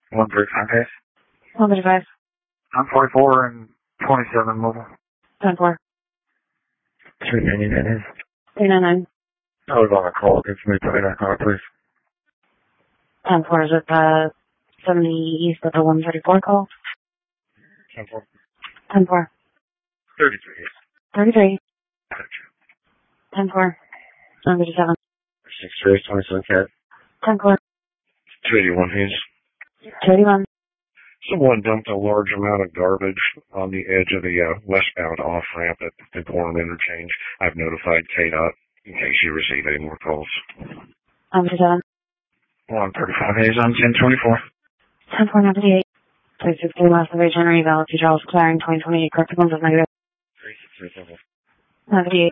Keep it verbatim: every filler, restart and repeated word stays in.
one thirty-five days. one thirty-five. I'm forty-four and twenty-seven mobile. ten four. three ninety-nine. three ninety-nine. I was on a call. Give me put that car, please. ten four, is it uh, seventy East of the one thirty-four call? ten four. ten four. thirty-three. thirty-three. Gotcha. ten four. nine thirty-seven. six three, twenty-seven cat. ten four. two eighty-one Hayes. two eighty-one. Someone dumped a large amount of garbage on the edge of the uh, westbound off-ramp at the Gorham Interchange. I've notified K DOT in case you receive any more calls. nine thirty-seven. one thirty-five Hayes on ten twenty-four. ten four nine thirty-eight. three sixty West of H. Henry, Valley, Charles, Claring, twenty twenty-eight, correct ones of negative. three six three seven. nine thirty-eight.